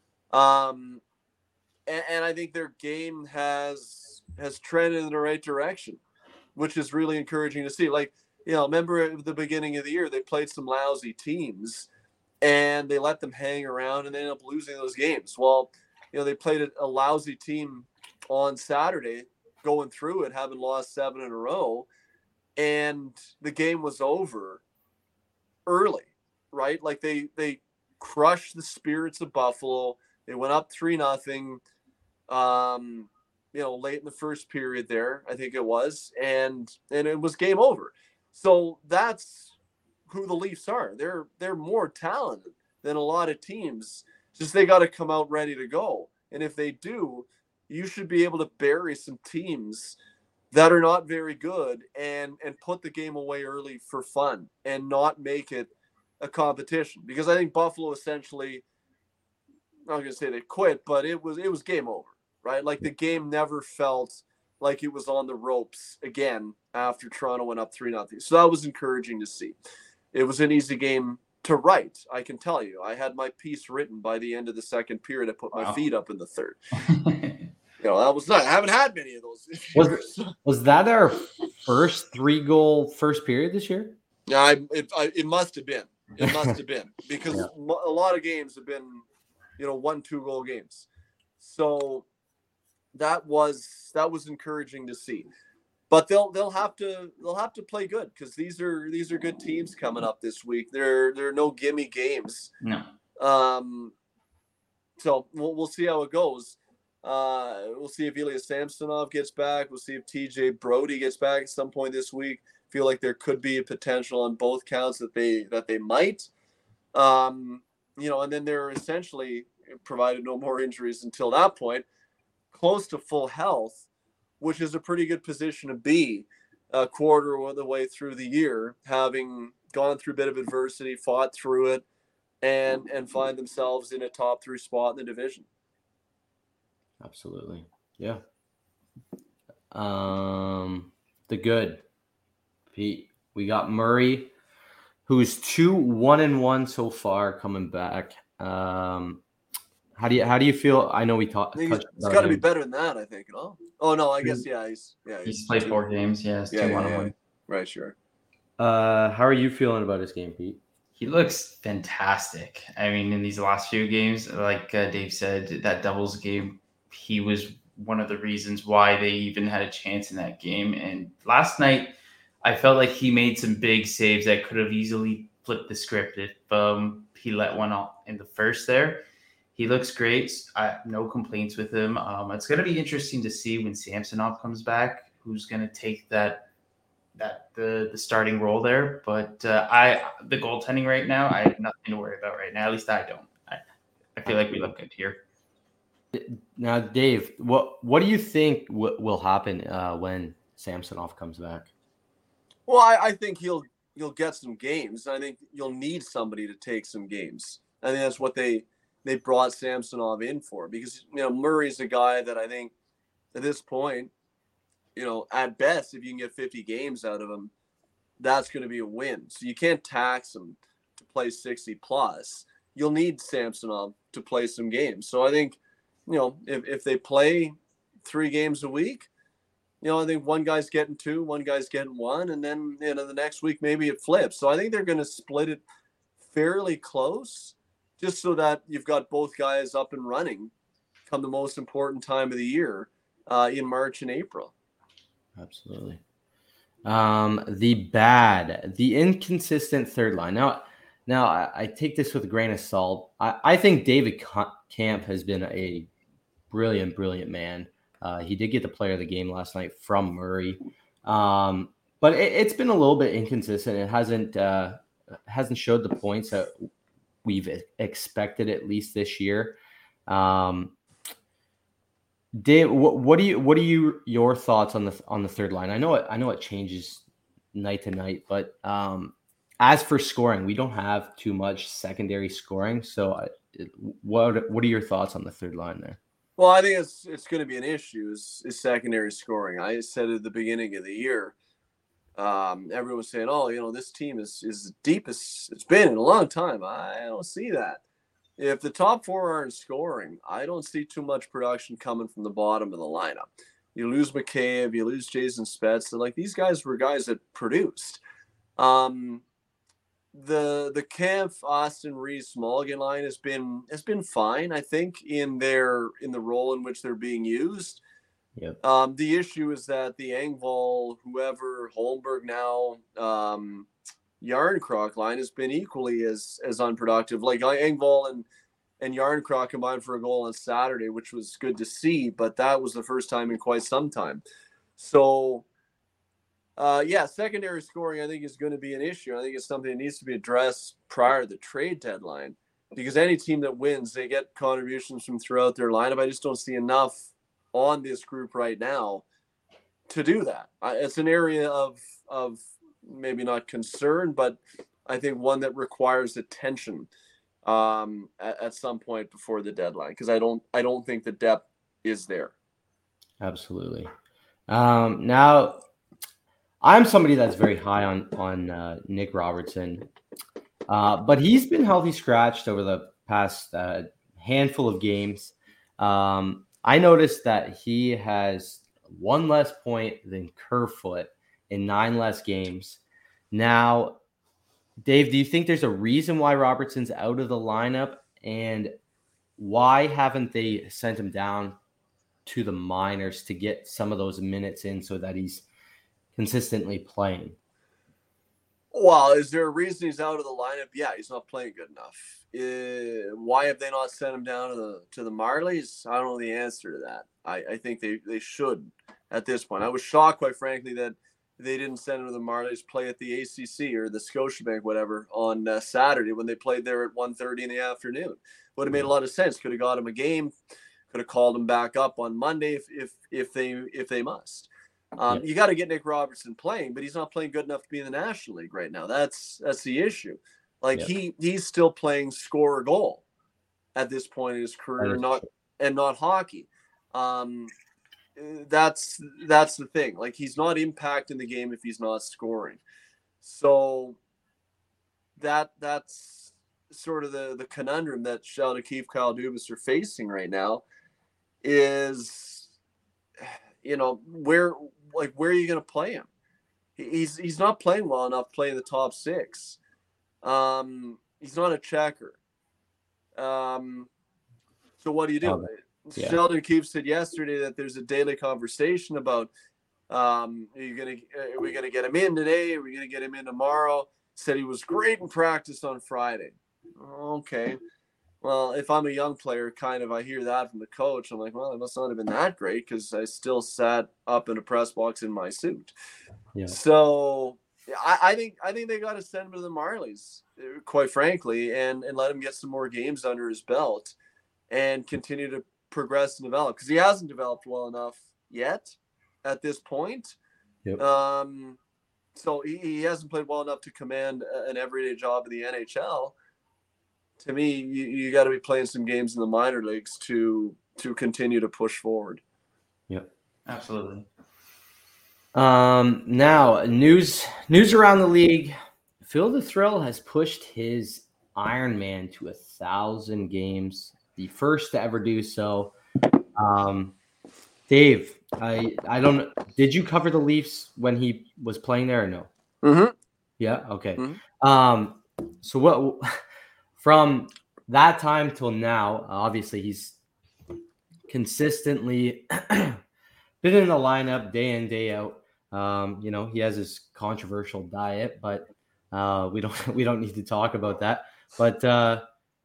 Um, and, and I think their game has has trended in the right direction, which is really encouraging to see. Like, you know, remember at the beginning of the year, they played some lousy teams, and they let them hang around, and they ended up losing those games. Well, you know, they played a, a lousy team on Saturday, going through it, having lost seven in a row, and the game was over early, right? Like they they crushed the Spirits of Buffalo. They went up three nothing, um, you know, late in the first period there, I think it was, and and it was game over. So that's who the Leafs are. They're they're more talented than a lot of teams. Just they got to come out ready to go. And if they do, you should be able to bury some teams that are not very good and and put the game away early for fun and not make it a competition. Because I think Buffalo essentially, I'm not going to say they quit, but it was it was game over, right? Like the game never felt like it was on the ropes again after Toronto went up three nothing. So that was encouraging to see. It was an easy game to write, I can tell you. I had my piece written by the end of the second period. I put my Wow. feet up in the third. You know, that was not. I haven't had many of those. Was, was that our first three goal first period this year? Yeah, I, it, I, it must have been. It must have been because Yeah. mo- a lot of games have been, you know, one two goal games. So that was that was encouraging to see. But they'll they'll have to they'll have to play good because these are these are good teams coming up this week. There there are no gimme games. No. Um, so we'll we'll see how it goes. Uh, we'll see if Ilya Samsonov gets back. We'll see if T J Brody gets back at some point this week. Feel like there could be a potential on both counts that they that they might. Um, you know, and then they're essentially, provided no more injuries until that point, close to full health, which is a pretty good position to be a quarter of the way through the year, having gone through a bit of adversity, fought through it, and and find themselves in a top three spot in the division. Absolutely. Yeah. Um, the good. Pete, we got Murray, who's two one and one so far coming back. Um, how do you how do you feel? I know we talked. I think it's, it's got to be better than that, I think. Oh, oh no, I guess yeah, he's yeah He's played two- four games. Yeah, it's Yeah, two yeah, one yeah. and one. Right, sure. Uh, how are you feeling about his game, Pete? He looks fantastic. I mean, in these last few games, like uh, Dave said, that Devils game, he was one of the reasons why they even had a chance in that game. And last night, I felt like he made some big saves that could have easily flipped the script if um, he let one out in the first there. He looks great. I have no complaints with him. Um, it's going to be interesting to see when Samsonov comes back, who's going to take that that the the starting role there. But uh, I the goaltending right now, I have nothing to worry about right now. At least I don't. I, I feel like we look good here. Now, Dave, what what do you think w- will happen uh, when Samsonov comes back? Well, I, I think he'll you'll get some games. I think you'll need somebody to take some games. I think that's what they they brought Samsonov in for, because you know Murray's a guy that I think at this point, you know, at best, if you can get fifty games out of him, that's going to be a win. So you can't tax him to play sixty plus. You'll need Samsonov to play some games. So I think, you know, if, if they play three games a week, you know, I think one guy's getting two, one guy's getting one, and then, you know, the next week maybe it flips. So I think they're going to split it fairly close, just so that you've got both guys up and running come the most important time of the year uh, in March and April. Absolutely. Um, the bad, the inconsistent third line. Now, now I, I take this with a grain of salt. I, I think David Camp has been a brilliant, brilliant man. Uh, he did get the player of the game last night from Murray, um, but it, it's been a little bit inconsistent. It hasn't uh, hasn't showed the points that we've expected, at least this year. Um, Dave, what, what do you what are you your thoughts on the on the third line? I know it I know it changes night to night, but um, as for scoring, we don't have too much secondary scoring. So, I, what what are your thoughts on the third line there? Well, I think it's it's going to be an issue is, is secondary scoring. I said at the beginning of the year, um, everyone was saying, "Oh, you know, this team is is the deepest it's been in a long time." I don't see that. If the top four aren't scoring, I don't see too much production coming from the bottom of the lineup. You lose McCabe, you lose Jason Spezza. Like, these guys were guys that produced. Um, the the Camp, Austin, Reese, Mulligan line has been has been fine, I think, in their in the role in which they're being used. Yep. Um, the issue is that the Engvall, whoever, Holmberg now, um, Yarncroc line has been equally as as unproductive. Like, Engvall and and Yarncroc combined for a goal on Saturday, which was good to see, but that was the first time in quite some time. So, uh, yeah, secondary scoring I think is going to be an issue. I think it's something that needs to be addressed prior to the trade deadline, because any team that wins, they get contributions from throughout their lineup. I just don't see enough on this group right now to do that. I, it's an area of of maybe not concern, but I think one that requires attention um, at, at some point before the deadline, because I don't I don't think the depth is there. Absolutely. Um, now, I'm somebody that's very high on on uh, Nick Robertson, uh, but he's been healthy scratched over the past uh, handful of games. Um, I noticed that he has one less point than Kerfoot in nine less games. Now, Dave, do you think there's a reason why Robertson's out of the lineup, and why haven't they sent him down to the minors to get some of those minutes in so that he's consistently playing? Well, is there a reason he's out of the lineup? Yeah, he's not playing good enough. Uh, why have they not sent him down to the to the Marlies? I don't know the answer to that. I, I think they, they should at this point. I was shocked, quite frankly, that they didn't send him to the Marlies, play at the A C C or the Scotiabank, whatever, on uh, Saturday when they played there at one thirty in the afternoon. Would have made a lot of sense. Could have got him a game. Could have called him back up on Monday if if if they if they must. Um, you got to get Nick Robertson playing, but he's not playing good enough to be in the National League right now. That's that's the issue. Like, yeah. he he's still playing score or goal at this point in his career, not true. and not hockey. Um, that's that's the thing. Like, he's not impacting the game if he's not scoring. So that that's sort of the the conundrum that Sheldon Keefe, Kyle Dubas are facing right now. Is, you know, where like where are you going to play him? He's he's not playing well enough playing the top six. Um, he's not a checker. Um, so what do you do? Oh, yeah. Sheldon Keefe said yesterday that there's a daily conversation about um, are you gonna are we gonna get him in today? Are we gonna get him in tomorrow? Said he was great in practice on Friday. Okay. Well, if I'm a young player, kind of, I hear that from the coach. I'm like, well, it must not have been that great because I still sat up in a press box in my suit. Yeah. So I, I think I think they got to send him to the Marlies, quite frankly, and, and let him get some more games under his belt and continue to progress and develop, because he hasn't developed well enough yet at this point. Yep. Um, so he, he hasn't played well enough to command an everyday job in the N H L. To me, you, you got to be playing some games in the minor leagues to to continue to push forward. Yep, absolutely. Um, now news news around the league. Phil the Thrill has pushed his Ironman to a thousand games, the first to ever do so. Um, Dave, I I don't. Did you cover the Leafs when he was playing there or no? Mm-hmm. Yeah. Okay. Mm-hmm. Um. So what from that time till now? Obviously, he's consistently been in the lineup day in day out. Um. You know, he has his controversial diet, but uh, we don't we don't need to talk about that. But uh,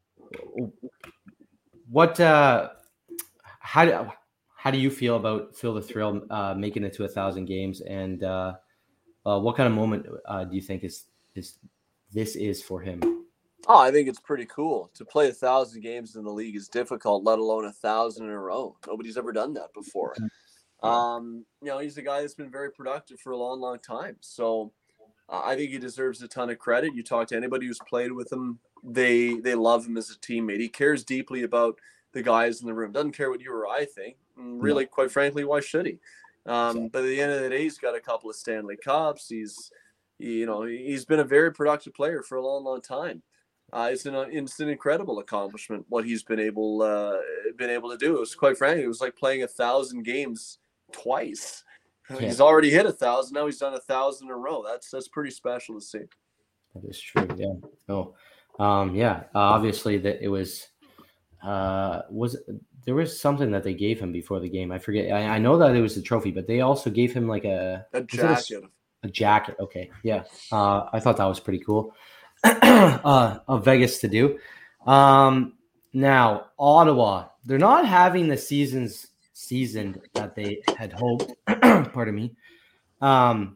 what? Uh, how do how do you feel about Feel the Thrill uh, making it to a thousand games, and uh, uh, what kind of moment uh, do you think is is this is for him? Oh, I think it's pretty cool. To play a thousand games in the league is difficult, let alone a thousand in a row. Nobody's ever done that before. Um, you know, he's a guy that's been very productive for a long, long time. So uh, I think he deserves a ton of credit. You talk to anybody who's played with him, they they love him as a teammate. He cares deeply about the guys in the room. Doesn't care what you or I think. And really, quite frankly, why should he? Um, but at the end of the day, he's got a couple of Stanley Cups. He's, you know, he's been a very productive player for a long, long time. Uh, it's an it's an incredible accomplishment what he's been able uh, been able to do. It was quite frankly, it was like playing a thousand games twice. Yeah. He's already hit a thousand. Now he's done a thousand in a row. That's that's pretty special to see. That is true. Yeah. Oh, um, yeah. Uh, obviously, that it was uh, was there was something that they gave him before the game. I forget. I, I know that it was a trophy, but they also gave him like a a jacket. A, a jacket. Okay. Yeah. Uh, I thought that was pretty cool. uh, of Vegas to do. Um, now Ottawa, they're not having the seasons season that they had hoped. Pardon me. Um,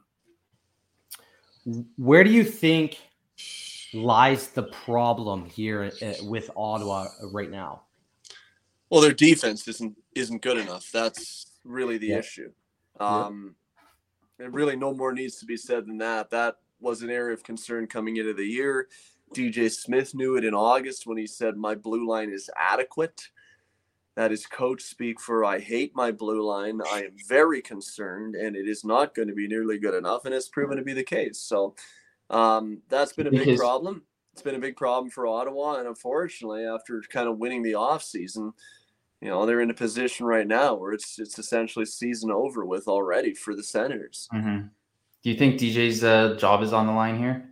where do you think lies the problem here with Ottawa right now? Well, their defense isn't isn't good enough. That's really the yeah. issue. Um, yeah. And really, no more needs to be said than that. That was an area of concern coming into the year. D J Smith knew it in August when he said, my blue line is adequate. That is coach speak for, I hate my blue line. I am very concerned, and it is not going to be nearly good enough, and it's proven to be the case. So um, that's been a big because- problem. It's been a big problem for Ottawa, and unfortunately, after kind of winning the offseason, you know, they're in a position right now where it's it's essentially season over with already for the Senators. Mm-hmm. Do you think D J's uh, job is on the line here?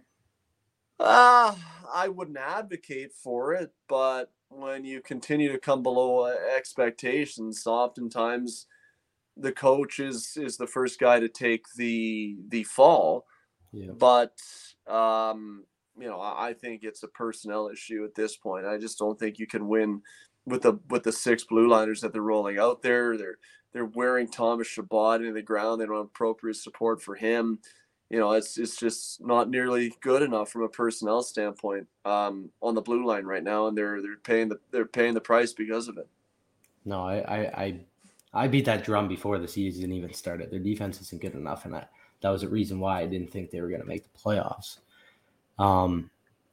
Uh, I wouldn't advocate for it, but when you continue to come below expectations, oftentimes the coach is, is the first guy to take the the fall. Yeah. But, um, you know, I think it's a personnel issue at this point. I just don't think you can win with the with the six blue liners that they're rolling out there. They're they're wearing Thomas Chabot into the ground. They don't have appropriate support for him. You know, it's it's just not nearly good enough from a personnel standpoint um, on the blue line right now, and they're they're paying the they're paying the price because of it. No, I I I, I beat that drum before the season even started. Their defense isn't good enough, and I, that was a reason why I didn't think they were going to make the playoffs. Um,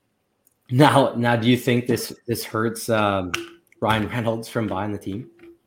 now now, do you think this this hurts um, Ryan Reynolds from buying the team?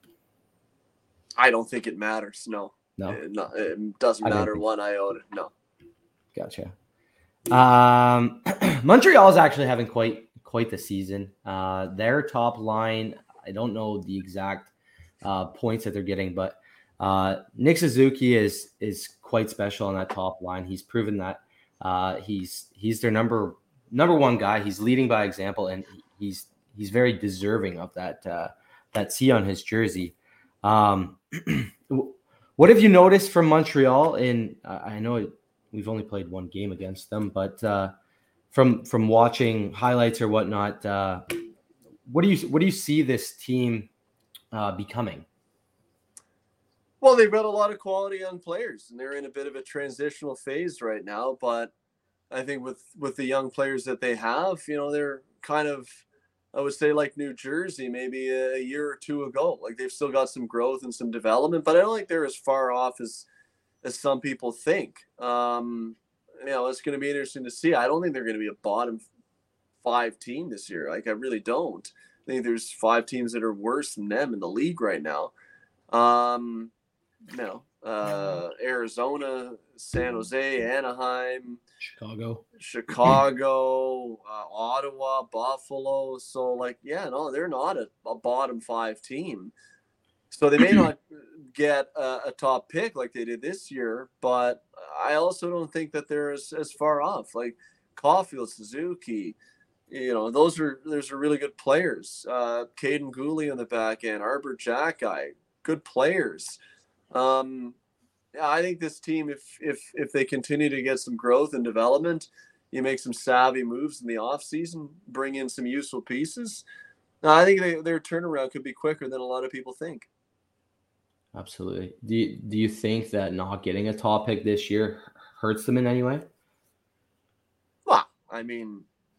I don't think it matters. No, no, it, no, it doesn't matter one iota. No. Gotcha. Um, Montreal is actually having quite quite the season. Uh, their top line, I don't know the exact uh, points that they're getting, but uh, Nick Suzuki is is quite special on that top line. He's proven that uh, he's he's their number number one guy. He's leading by example, and he's he's very deserving of that uh, that C on his jersey. Um, what have you noticed from Montreal? In uh, I know it, we've only played one game against them, but uh, from from watching highlights or whatnot, uh, what do you what do you see this team uh, becoming? Well, they've got a lot of quality young players, and they're in a bit of a transitional phase right now. But I think with with the young players that they have, you know, they're kind of, I would say, like New Jersey, maybe a year or two ago. Like they've still got some growth and some development, but I don't think they're as far off as as some people think. Um, you know, it's going to be interesting to see. I don't think they're going to be a bottom five team this year. Like, I really don't. I think there's five teams that are worse than them in the league right now. Um, you know, uh, Arizona, San Jose, Anaheim, Chicago, Chicago, uh, Ottawa, Buffalo. So, like, yeah, no, they're not a, a bottom five team. So they may not get a, a top pick like they did this year, but I also don't think that they're as, as far off. Like Caulfield, Suzuki, you know, those are those are really good players. Uh, Caden Gooley on the back end, Arbor Jackeye, good players. Um, yeah, I think this team, if if if they continue to get some growth and development, you make some savvy moves in the offseason, bring in some useful pieces. I think they, their turnaround could be quicker than a lot of people think. Absolutely. Do you, do you think that not getting a top pick this year hurts them in any way? Well, I mean,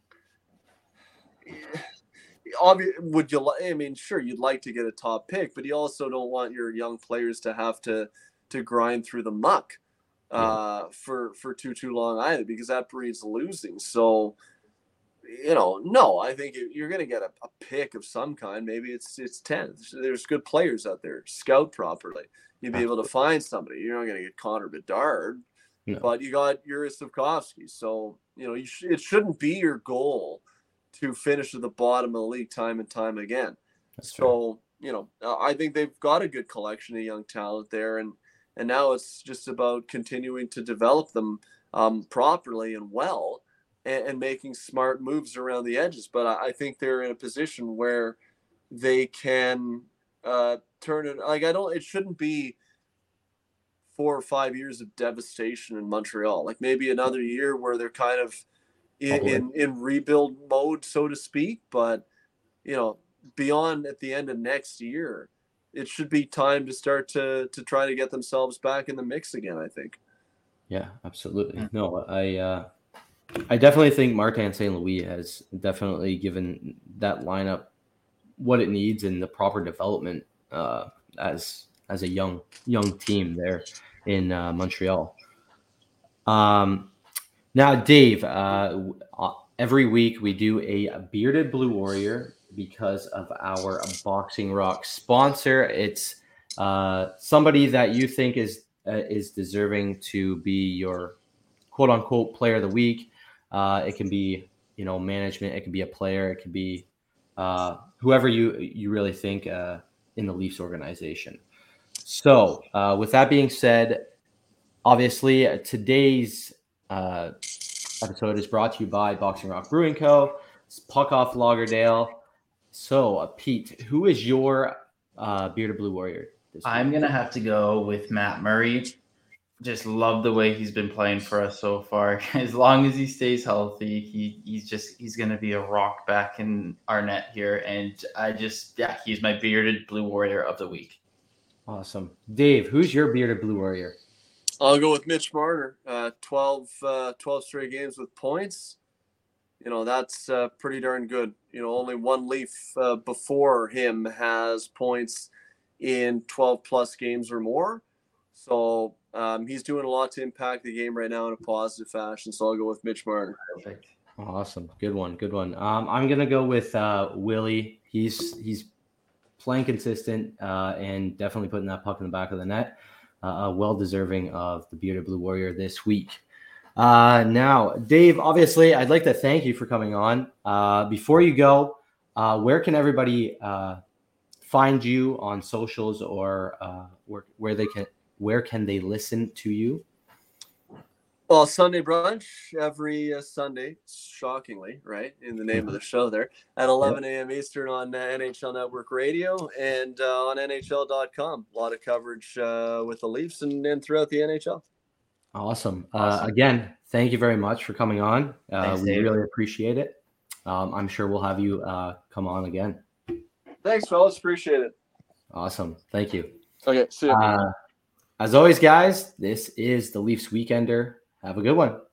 obviously, would you? I mean, sure, you'd like to get a top pick, but you also don't want your young players to have to to grind through the muck uh, yeah. for for too too long either, because that breeds losing. So, you know, no, I think you're going to get a, a pick of some kind. Maybe it's it's ten. There's good players out there. Scout properly. You'd be able to find somebody. You're not going to get Connor Bedard, no. But you got Yuri Slafkovsky. So, you know, you sh- it shouldn't be your goal to finish at the bottom of the league time and time again. That's so, true. You know, I think they've got a good collection of young talent there. And, and now it's just about continuing to develop them um, properly and well, and, and making smart moves around the edges. But I, I think they're in a position where they can uh, turn it. Like, I don't, it shouldn't be four or five years of devastation in Montreal. Like maybe another year where they're kind of in, in, in rebuild mode, so to speak. But, you know, beyond at the end of next year, it should be time to start to to try to get themselves back in the mix again, I think. Yeah, absolutely. No, I uh, I definitely think Martin Saint Louis has definitely given that lineup what it needs and the proper development uh, as as a young young team there in uh, Montreal. Um, now, Dave, uh, every week we do a Bearded Blue Warrior because of our Boxing Rock sponsor. It's uh, somebody that you think is uh, is deserving to be your quote unquote player of the week. Uh, it can be, you know, management. It can be a player. It can be uh, whoever you you really think uh, in the Leafs organization. So uh, with that being said, obviously uh, today's uh, episode is brought to you by Boxing Rock Brewing Co. It's Puck Off Lauderdale. So, uh, Pete, who is your uh, Bearded Blue Warrior this week? I'm going to have to go with Matt Murray. Just love the way he's been playing for us so far. As long as he stays healthy, he he's just he's going to be a rock back in our net here. And I just, yeah, he's my Bearded Blue Warrior of the week. Awesome. Dave, who's your Bearded Blue Warrior? I'll go with Mitch Marner. Uh, twelve, uh, twelve straight games with points. You know, that's uh, pretty darn good. You know, only one Leaf uh, before him has points in twelve plus games or more. So um, he's doing a lot to impact the game right now in a positive fashion. So I'll go with Mitch Marner. Perfect. Awesome. Good one. Good one. Um, I'm going to go with uh, Willie. He's, he's playing consistent uh, and definitely putting that puck in the back of the net. Uh, well deserving of the Bearded Blue Warrior this week. Uh, now, Dave, obviously, I'd like to thank you for coming on. Uh, before you go, uh, where can everybody uh, find you on socials, or uh, where, where they can where can they listen to you? Well, Sunday brunch every uh, Sunday, shockingly, right, in the name of the show there, at eleven a.m. Eastern on uh, N H L Network Radio and uh, on N H L dot com. A lot of coverage uh, with the Leafs and, and throughout the N H L. Awesome. Uh, again, thank you very much for coming on. Uh, Thanks, we Dave. really appreciate it. Um, I'm sure we'll have you uh, come on again. Thanks, fellas. Appreciate it. Awesome. Thank you. Okay, see you. Uh, as always, guys, this is the Leafs Weekender. Have a good one.